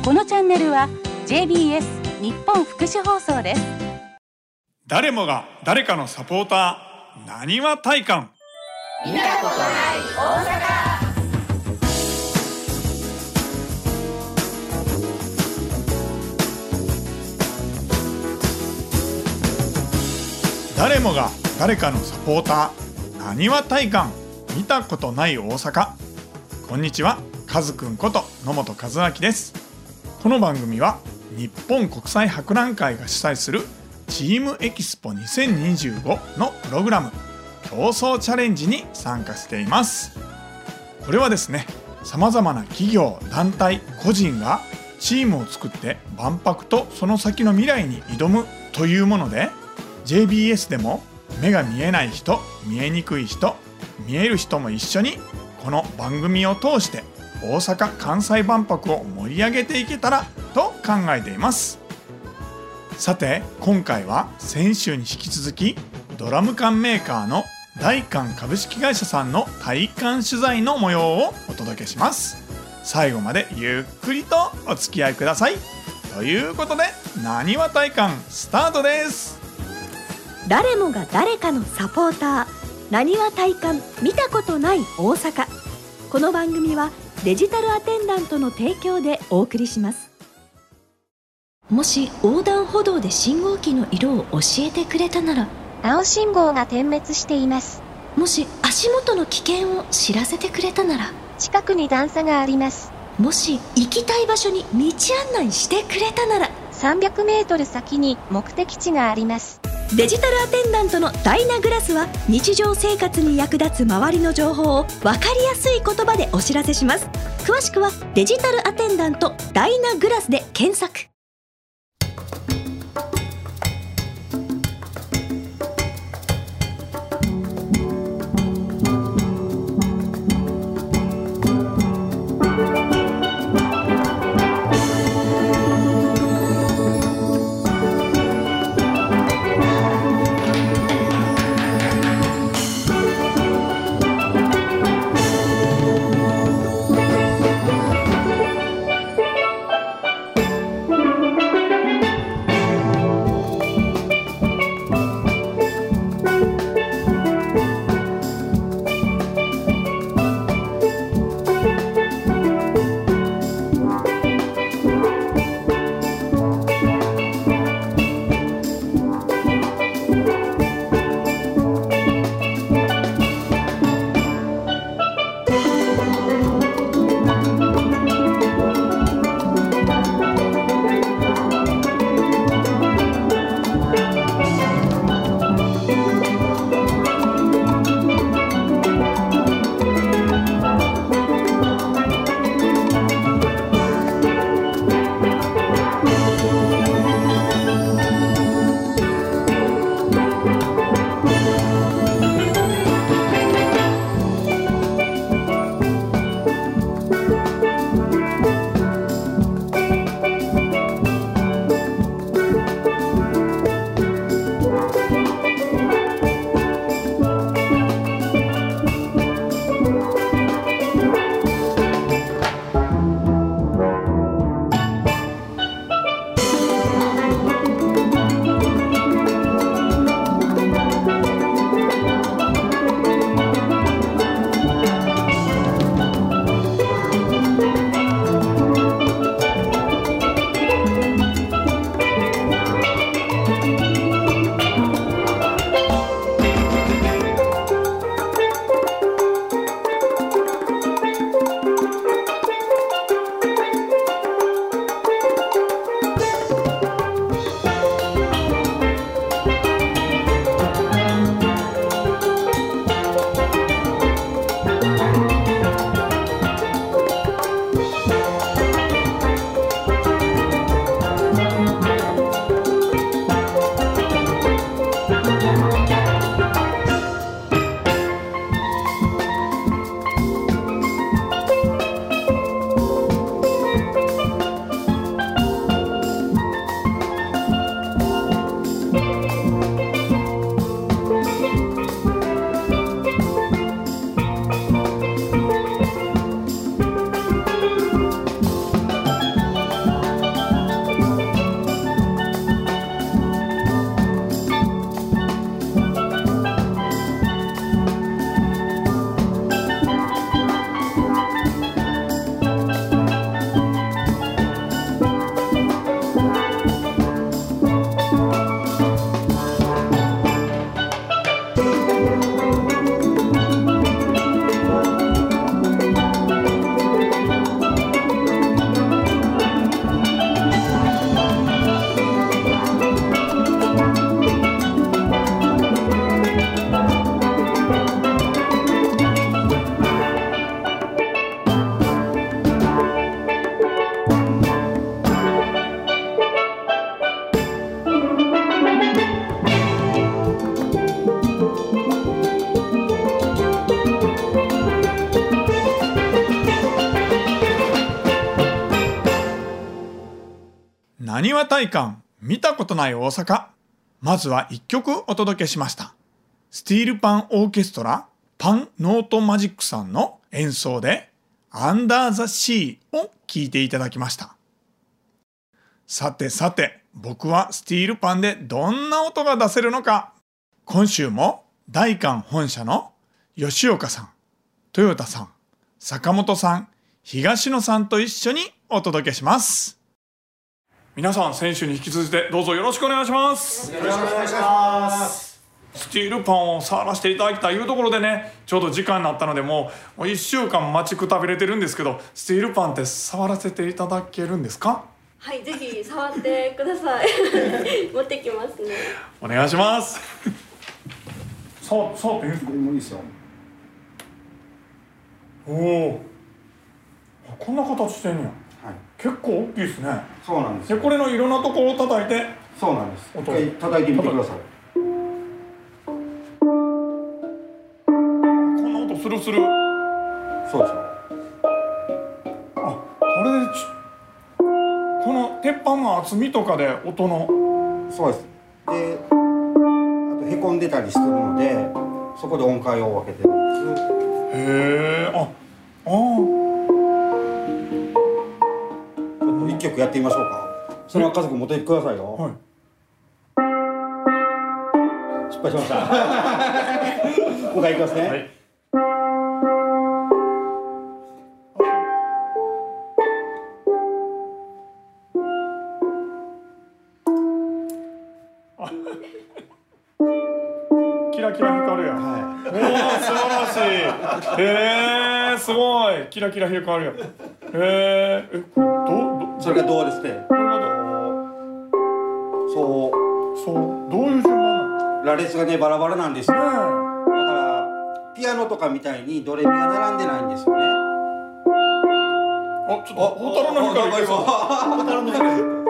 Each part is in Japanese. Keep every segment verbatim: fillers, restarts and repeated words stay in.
このチャンネルは ジェイビーエス 日本福祉放送です。 誰もが誰かのサポーター、なにわ体感。 見たことない大阪。 誰もが誰かのサポーター、なにわ体感、見たことない大阪。こんにちは、カズくんこと野本和明です。この番組は日本国際博覧会が主催するチームエキスポにせんにじゅうごのプログラム、競争チャレンジに参加しています。これはですね、さまざまな企業、団体、個人がチームを作って万博とその先の未来に挑むというもので、 ジェイビーエス でも目が見えない人、見えにくい人、見える人も一緒にこの番組を通して大阪・関西万博を盛り上げていけたらと考えています。さて、今回は先週に引き続きドラム缶メーカーの大缶株式会社さんの体感取材の模様をお届けします。最後までゆっくりとお付き合いください。ということで、なにわ体感スタートです。 誰もが誰かのサポーター、なにわ体感、見たことない大阪。この番組はデジタルアテンダントの提供でお送りします。もし横断歩道で信号機の色を教えてくれたなら。 青信号が点滅しています。 もし足元の危険を知らせてくれたなら。 近くに段差があります。 もし行きたい場所に道案内してくれたなら。 さんびゃくメートル先に目的地があります。 デジタルアテンダントのダイナグラスは日常生活に役立つ周りの情報を分かりやすい言葉でお知らせします。詳しくはデジタルアテンダントダイナグラスで検索。 なにわ体感見たことない大阪。まずはいっきょくお届けしました。スティールパンオーケストラパンノートマジックさんの演奏でアンダーザシーを聴いていただきました。さてさて、僕はスティールパンでどんな音が出せるのか、今週も大韓本社の吉岡さん、豊田さん、坂本さん、東野さんと一緒にお届けします。皆さん、先週に引き続いてどうぞよろしくお願いします。 よろしくお願いします。 スティールパンを触らせていただきたいいうところでね、ちょうど時間になったのでもういっしゅうかん待ちくたびれてるんですけど、スティールパンって触らせていただけるんですか？ はい、ぜひ触ってください。持ってきますね。 お願いします。触触っていいですか？ もういいですよ。 おお、こんな形してんねや。 はい、 結構大きいですね。 そうなんですよ。 で、これのいろんなところを叩いて。 そうなんです。 音一回叩いてみてください。 こんな音するする。 そうでしょ。 あ、これでちこの鉄板の厚みとかで音の。 そうです。で、あとへこんでたりするので、そこで音階を分けてるんです。 へえ、あ、ああ。 一曲やってみましょうか。それは家族持ってってくださいよ。 はい。 失敗しました。もう一回いきますね。 はい。キラキラ光るやん。 はおお、素晴らしい。へえ、すごい。キラキラ光るやん。へえ、え、これどどい。それがどうですね。 これがどそう。 そうどういう順番なの？ 羅列がねバラバラなんですよ。 ねだからピアノとかみたいにドレミが並んでないんですよね。 え。あ、ちょっとホタルの光いけるわ。 ホタルの光。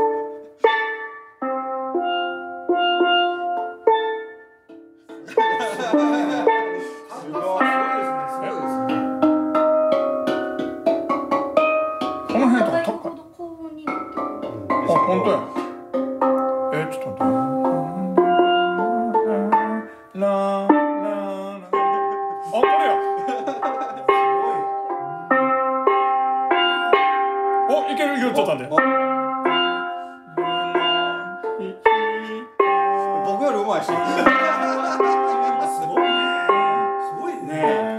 この辺とか高い。あ、本当や。え、ちょっと待って。ラララ。あ、これや。お、いけるいける、ちょっと待って。 僕よりうまいし。すごいね。すごいね。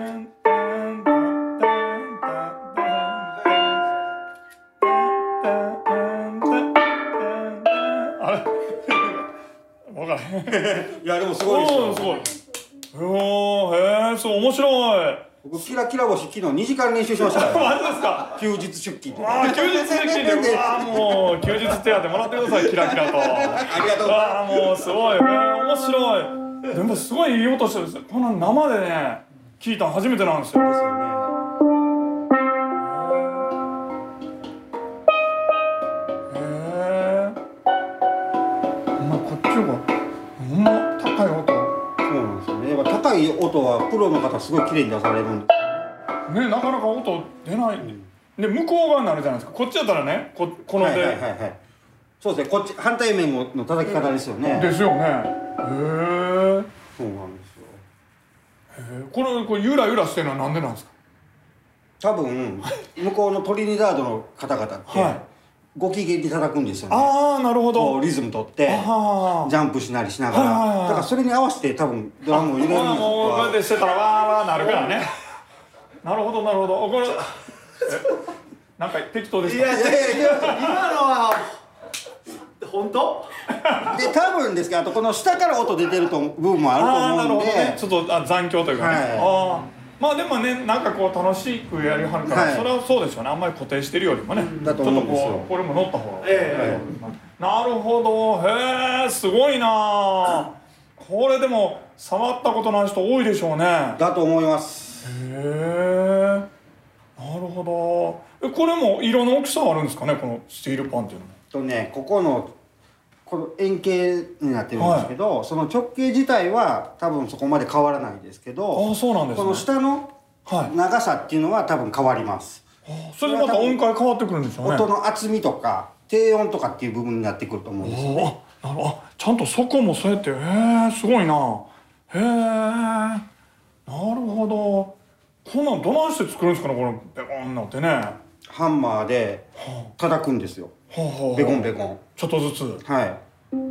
いやでもすごいですよ。 すごい。おー、へえ、そう面白い。 僕キラキラ星昨日にじかん練習しましたから。 マジですか？ 休日出勤で。 ああ、休日出勤で、ああ、もう休日手当もらってください、キラキラと。 ありがとうございます。 ああ、もうすごい、えー、面白い。でもすごいいい音してるんですよ。この生でね、聞いたの初めてなんですよ。 ですよね。 へえ。ほんまこっちが、ほんま高い音。 そうなんですよね。やっぱ高い音はプロの方すごい綺麗に出されるんで。 ね、なかなか音出ないんで。で、向こう側になるじゃないですか。こっちだったらね、こ、こので。 はいはいはいはい。そうですね。こっち反対面の叩き方ですよね。 ですよね。へえ。 そうなんですよ。 へえ。これ、これゆらゆらしてるのはなんでなんですか？ 多分向こうのトリニダードの方々って、 はい、 ご機嫌に叩くんですよね。 ああ、なるほど。 こうリズム取ってジャンプしなりしながら、 はいはいはい、 だからそれに合わせて多分ドラムを入れるんですよ。 もうこうやってしてたらわーわーなるからね。なるほどなるほど。これなんか適当ですか？ いやいやいや、 今のは本当？ で多分ですけど、あとこの下から音出てると部分もあると思うんで、 ね、ちょっとあ残響というかね、はい、あまあでもね、なんかこう楽しくやりはるから、はい、それはそうでしょうね。あんまり固定してるよりもね、 だと思うんですよ。 ちょっとこうこれも乗った方が、 ええー、なるほど。へえ、すごいな。これでも触ったことない人多いでしょうね。 だと思います。 へえ、なるほど。え、これも色の大きさあるんですかね、このスティールパンっていうのも。 とね、ここのこの円形になってるんですけど、はい、その直径自体は多分そこまで変わらないですけど、 あ、そうなんですね、 この下の長さっていうのは多分変わります。 はい、それでまた音階変わってくるんですよね。 音の厚みとか低温とかっていう部分になってくると思うんですよね。 あ、なるほど。あ、ちゃんとそこもそうやって、へえ、すごいな。へえ、なるほど。こんなんどないして作るんですかね、このベコンなってね。 ハンマーで叩くんですよ。 はあはあ、 ベコンベコン。 ちょっとずつ。 はい。 へ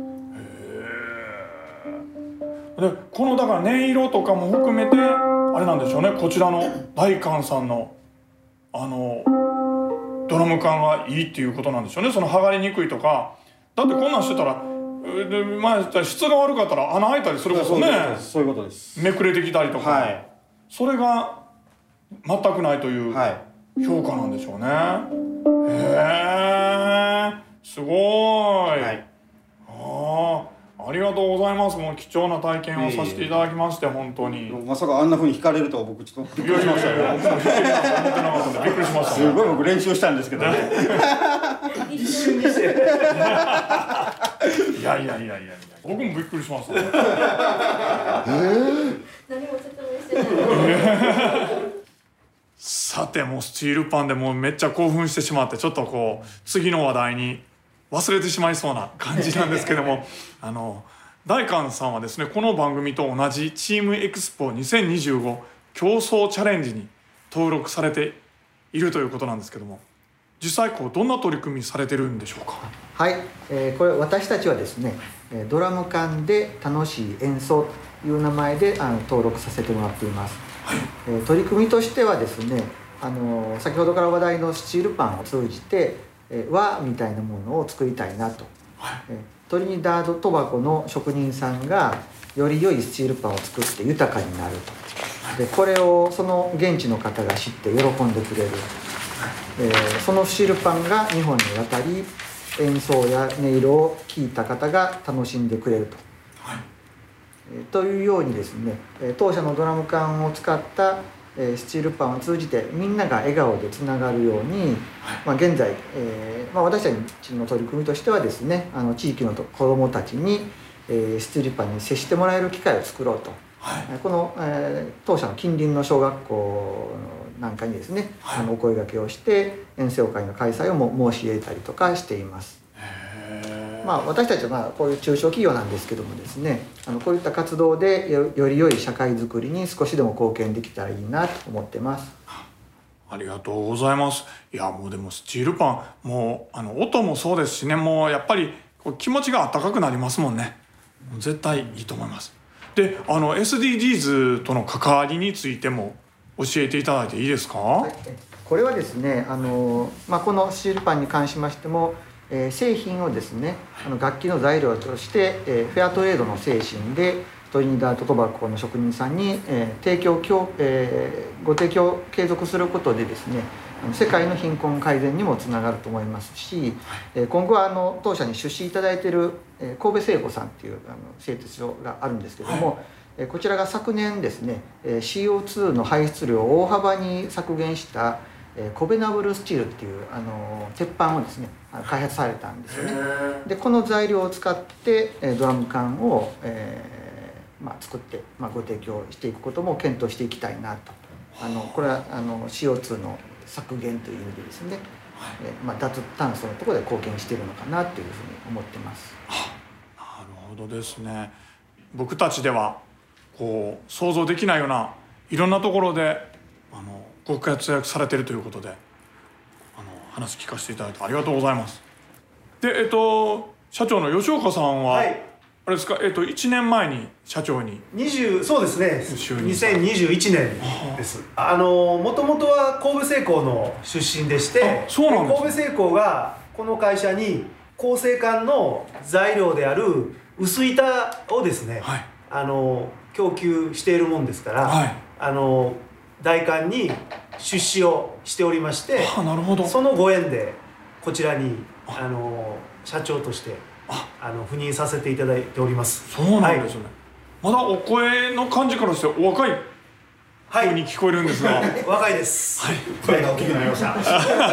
え。で、このだから音色とかも含めてあれなんでしょうね。こちらの大観さんのあのドラム缶がいいっていうことなんでしょうね。その剥がれにくいとか。だってこんなんしてたら、で前質が悪かったら穴開いたりすることね。 そういうことです。 めくれてきたりとか。はい。それが全くないという評価なんでしょうね。はい、へえ、すごい。はい、ああ、ありがとうございます。もう貴重な体験をさせていただきまして、本当に。 まさかあんな風に弾かれるとは僕ちょっとびっくりしましたよ。 僕も弾けるなんて思ってなかったんでびっくりしました。 すごい僕練習したんですけどね。 一瞬にして。 いやいやいやいやいや、僕もびっくりしました。えー、何も説明してない。 さて、もうスチールパンでもうめっちゃ興奮してしまって、ちょっとこう次の話題に忘れてしまいそうな感じなんですけどもあの大観さんはですね、この番組と同じチームエクスポにせんにじゅうご競争チャレンジに登録されているということなんですけども、実際こうどんな取り組みされてるんでしょうか。 はい、えー、これ私たちはですね、ドラム缶で楽しい演奏という名前であの登録させてもらっています。はい、えー、取り組みとしてはですね、あの先ほどから話題のスチールパンを通じて、えー、輪みたいなものを作りたいなと、はい、えー、トリニダード・トバゴの職人さんがより良いスチールパンを作って豊かになると。でこれをその現地の方が知って喜んでくれる。えー、そのスチールパンが日本に渡り、演奏や音色を聴いた方が楽しんでくれると、はい、えー、というようにですね、当社のドラム缶を使ったスチールパンを通じてみんなが笑顔でつながるように、はい、まあ、現在、えーまあ、私たちの取り組みとしてはですね、あの地域の子どもたちに、えー、スチールパンに接してもらえる機会を作ろうと、はい、この、えー、当社の近隣の小学校なんかにですね、はい、あのお声掛けをして演奏会の開催をも申し入れたりとかしています。まあ、私たちはまあこういう中小企業なんですけどもですね、あのこういった活動で よ, より良い社会づくりに少しでも貢献できたらいいなと思ってます。 ありがとうございます。いや、もうでもスチールパンもうあの音もそうですしね、もうやっぱりこう気持ちが温かくなりますもんね。絶対いいと思います。で、あの エスディージーズ との関わりについても教えていただいていいですか。はい、 これはですね、あの、まあ、このスチールパンに関しましても、えー、製品をですね、あの楽器の材料として、えー、フェアトレードの精神でトリニダード・トバゴの職人さんに、えー、提供、えー、ご提供を継続することでですね、あの世界の貧困改善にもつながると思いますし、えー、今後はあの当社に出資いただいている、えー、神戸製鋼さんっていうあの製鉄所があるんですけども、はい、こちらが昨年ですね シーオーツー の排出量を大幅に削減したコベナブルスチールっていうあの鉄板をですね開発されたんですよね。でこの材料を使ってドラム缶を、えーまあ、作って、まあ、ご提供していくことも検討していきたいなと。あのこれはあの シーオーツー の削減という意味でですね、はい、えまあ、脱炭素のところで貢献しているのかなというふうに思ってます。 なるほどですね。僕たちではこう想像できないようないろんなところであのご活躍されているということで、あの話聞かせていただいてありがとうございます。で、えっと社長の吉岡さんは、はい、あれですか、えっといちねんまえに社長ににじゅうそうですねにせんにじゅういちねんです。あのもともとは神戸製鋼の出身でして、 そうなんです、 神戸製鋼がこの会社に鋼製管の材料である薄板をですね、はい、あの供給しているもんですから、はい、あの代官に出資をしておりまして、 あ、なるほど、 そのご縁でこちらにあの社長としてああの赴任させていただいております。 そうなんですね、はい、まだお声の感じからしてお若い風に聞こえるんですが、はい、 若いです、 はい、 声が大きくなりました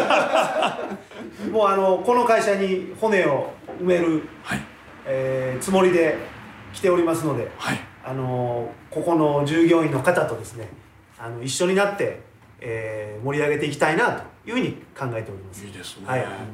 もうあのこの会社に骨を埋める、はい、えー、つもりで来ておりますので、はい、あのここの従業員の方とですね、あの一緒になって、えー、盛り上げていきたいなというふうに考えております。 いいですね、 はい、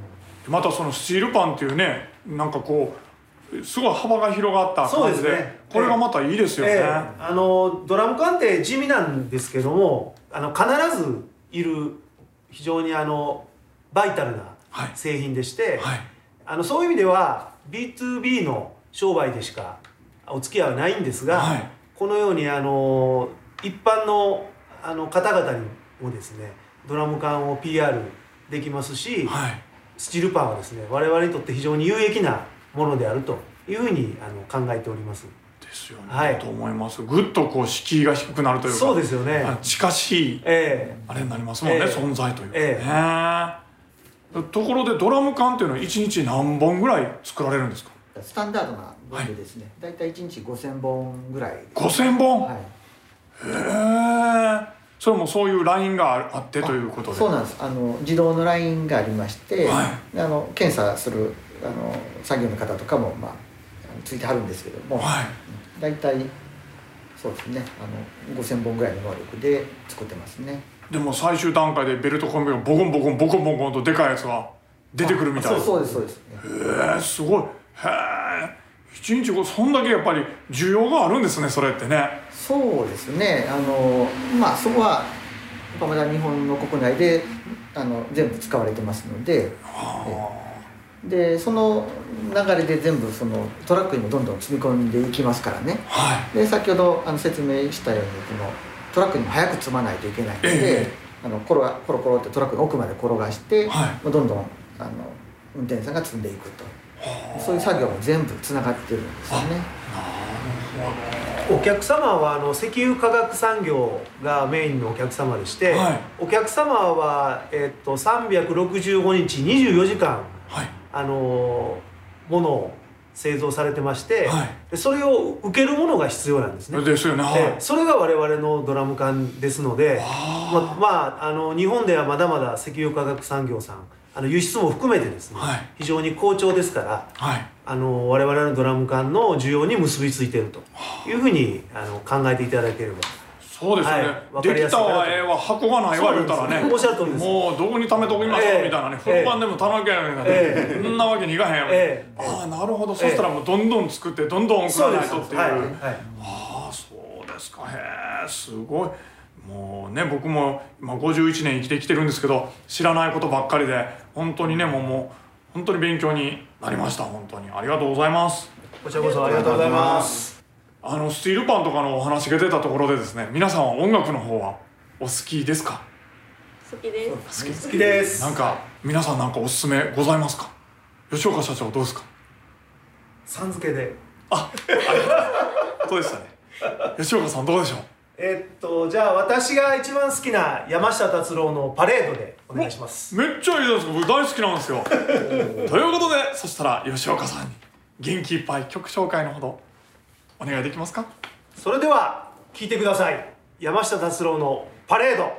またそのスチールパンっていうね、なんかこうすごい幅が広がった感じ で, で、ね、これがまたいいですよね。えー、 あのドラム缶って地味なんですけども、あの必ずいる非常にあのバイタルな製品でして、はいはい、あのそういう意味では ビーツービー の商売でしかお付き合いはないんですが、はい、このようにあの一般のあの方々にもですねドラム缶を ピーアール できますし、はい、スチールパンはですね我々にとって非常に有益なものであるというふうにあの考えております。 ですよね、はい、と思います。ぐっとこう敷居が低くなるというか、 そうですよね、 近しい、えー、あれになりますもんね、えー、存在というかね、えー、ところでドラム缶っていうのはいちにち何本ぐらい作られるんですか？ スタンダードな分でですね、はい、だいたいいちにちごせんぼんぐらい。 ごせんぼん、 はい、 へえ。それもそういうラインがあってということで。 そうなんです。あの自動のラインがありまして、はい、あの検査するあの作業の方とかも、まあ、ついてはるんですけども、はい、だいたいそうですね、あのごせんぼんぐらいの能力で作ってますね。でも最終段階でベルトコンベがボコンボコンボコンボコンとでかいやつが出てくるみたいな。 そうですそうです、ね、 へえ、すごい。へえ、いちにちごそんだけやっぱり需要があるんですね、それってね。 そうですね、あのまあそこはまだ日本の国内であの全部使われてますので、でその流れで全部そのトラックにもどんどん積み込んでいきますからね、はい、で先ほどあの説明したようにこのトラックにも早く積まないといけないので、えー、あのコロコロコロってトラックの奥まで転がして、はい、どんどんあの運転手さんが積んでいくと、そういう作業も全部つながってるんですよね。 お客様はあの石油化学産業がメインのお客様でして、はい、お客様は、えっと、さんびゃくろくじゅうごにちにじゅうよじかん、はい、あのものを製造されてまして、はい、でそれを受けるものが必要なんですね。 ですよね、はい、 それが我々のドラム缶ですので、ま、まあ、あの日本ではまだまだ石油化学産業さんあの輸出も含めてですね、はい、非常に好調ですから、はい、あの我々のドラム缶の需要に結びついているというふうにあの考えていただければ。 そうですね、はい、できたわええわ箱がないわ言うたらね、 おっしゃる通りです。 もうどこに貯めときますか、えー、みたいなね、本番でも頼みゃいけない、えー、そんなわけにいかへんよ、えー、ああなるほど、えー、そしたらもうどんどん作ってどんどん送らないとっていう、はいはい、ああそうですか、へえすごい。もうね、僕も今ごじゅういちねん生きてきてるんですけど、知らないことばっかりで本当にね、もう、もう本当に勉強になりました。本当にありがとうございます。 こちらこそありがとうございます。 あのスチールパンとかのお話が出たところでですね、皆さんは音楽の方はお好きですか？ 好きです。 好き、好きです。 なんか皆さんなんかおすすめございますか？吉岡社長どうですか？ さん付けで。 あ、あそうでしたね。吉岡さんどうでしょう？ えっとじゃあ私が一番好きな山下達郎のパレードでお願いします。 めっちゃいいです。僕大好きなんですよ。ということで、そしたら吉岡さんに元気いっぱい曲紹介のほどお願いできますか？ それでは聴いてください。山下達郎のパレード。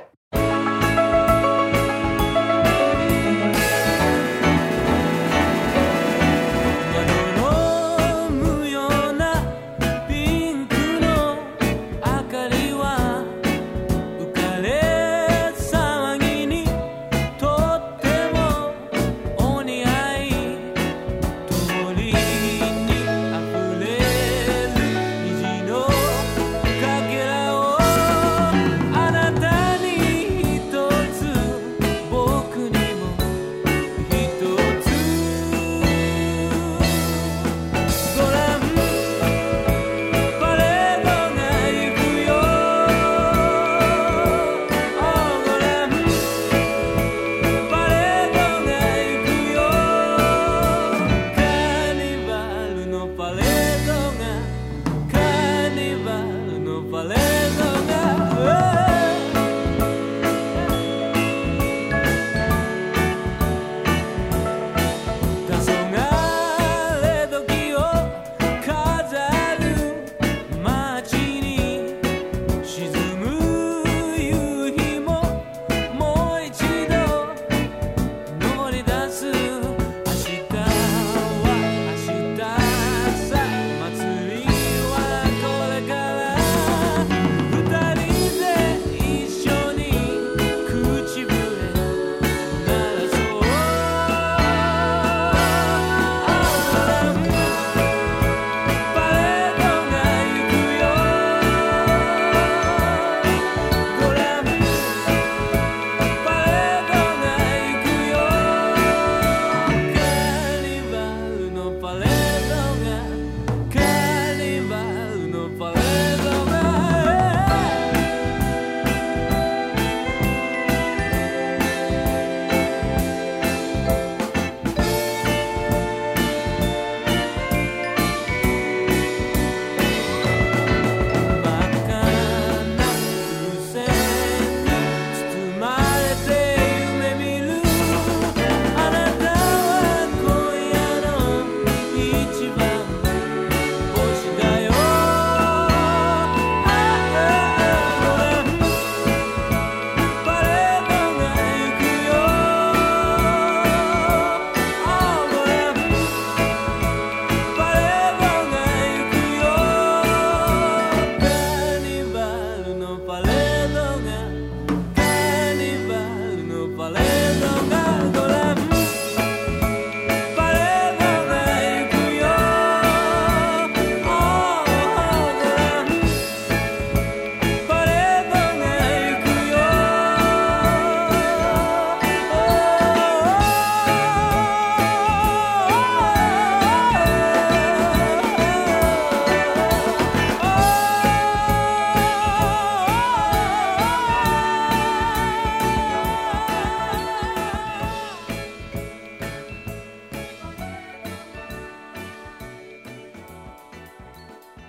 あなたに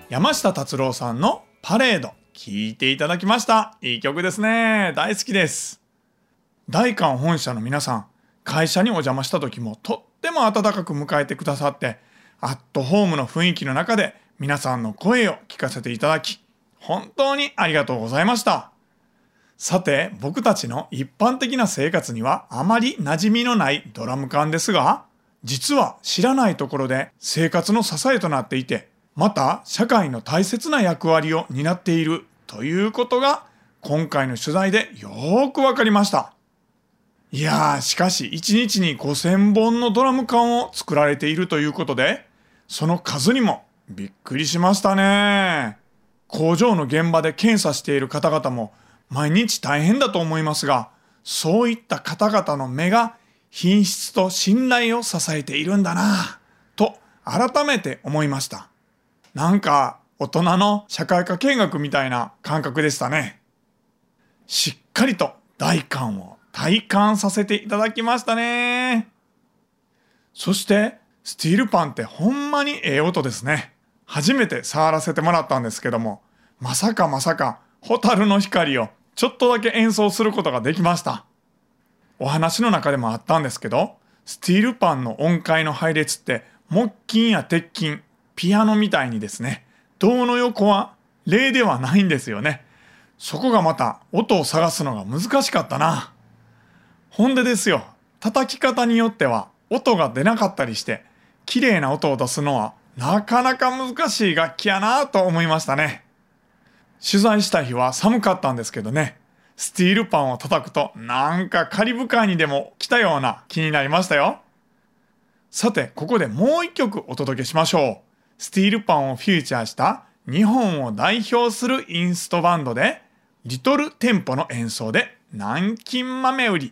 山下達郎さんのパレード聴いていただきました。いい曲ですね。大好きです。大観本社の皆さん、会社にお邪魔した時もとっても温かく迎えてくださって、アットホームの雰囲気の中で皆さんの声を聞かせていただき、本当にありがとうございました。さて、僕たちの一般的な生活にはあまり馴染みのないドラム缶ですが、実は知らないところで生活の支えとなっていて、また社会の大切な役割を担っているということが今回の取材でよーくわかりました。いやー、しかしいちにちにごせんぼんのドラム缶を作られているということで、その数にもびっくりしましたね。工場の現場で検査している方々も毎日大変だと思いますが、そういった方々の目が品質と信頼を支えているんだなと改めて思いました。なんか大人の社会科見学みたいな感覚でしたね。しっかりと大観を体感させていただきましたね。そしてスティールパンってほんまにええ音ですね。初めて触らせてもらったんですけども、まさかまさか蛍の光をちょっとだけ演奏することができました。お話の中でもあったんですけど、スティールパンの音階の配列って木琴や鉄琴、ピアノみたいにですね、胴の横は零ではないんですよね。そこがまた音を探すのが難しかったな。ほんでですよ、叩き方によっては音が出なかったりして、綺麗な音を出すのはなかなか難しい楽器やなと思いましたね。取材した日は寒かったんですけどね、スティールパンを叩くとなんかカリブ海にでも来たような気になりましたよ。さて、ここでもう一曲お届けしましょう。スティールパンをフューチャーした日本を代表するインストバンドで、リトルテンポの演奏で南京豆売り。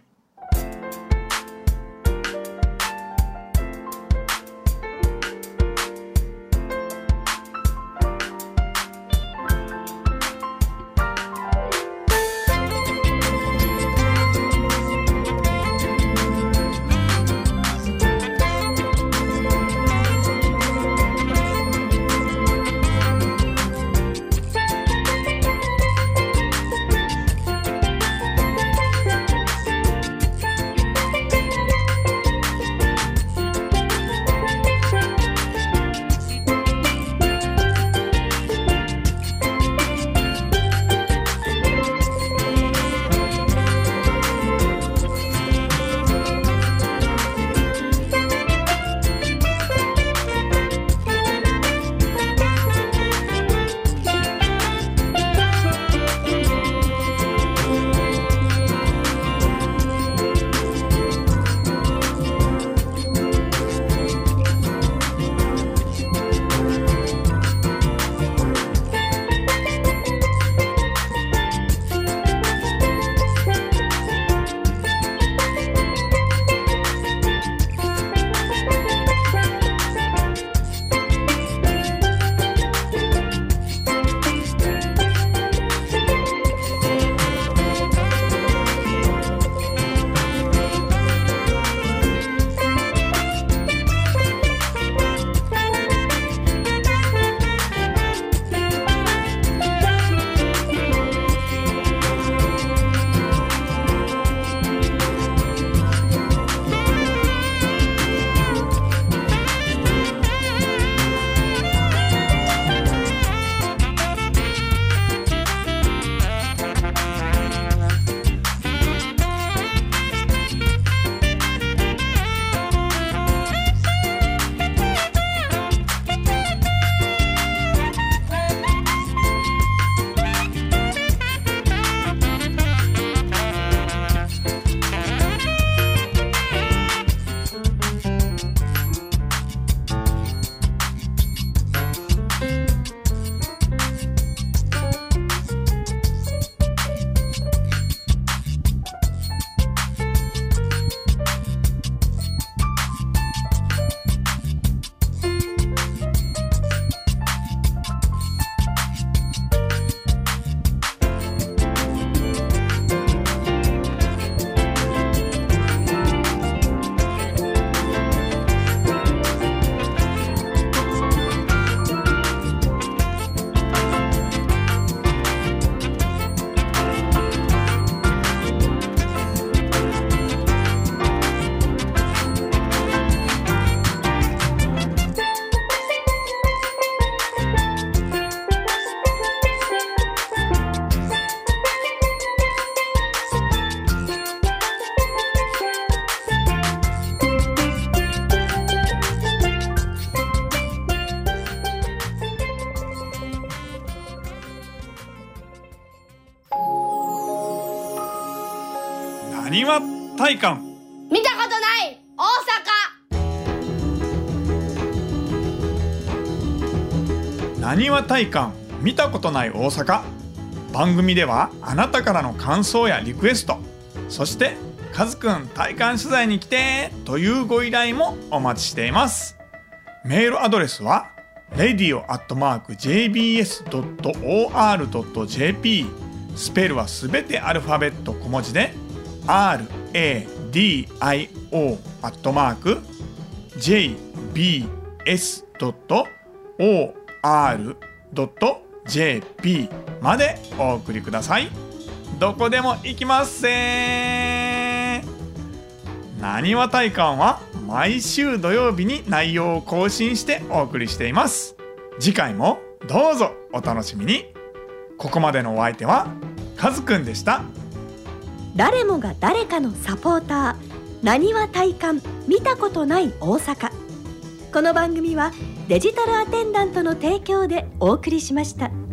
体感見たことない大阪。なにわ体感見たことない大阪。番組ではあなたからの感想やリクエスト、そしてカズくん体感取材に来てというご依頼もお待ちしています。メールアドレスは レディオ アットマーク ジェイビーエス ドット オーアール ドット ジェーピー、 スペルはすべてアルファベット小文字で アール エー ディー アイ オー アットマーク ジェイビーエス ドット オーアール ドット ジェーピー までお送りください。どこでも行きますせー。なにわ体感は毎週土曜日に内容を更新してお送りしています。次回もどうぞお楽しみに。ここまでのお相手はカズくんでした。 誰もが誰かのサポーター、なにわ体感見たことない大阪。この番組はデジタルアテンダントの提供でお送りしました。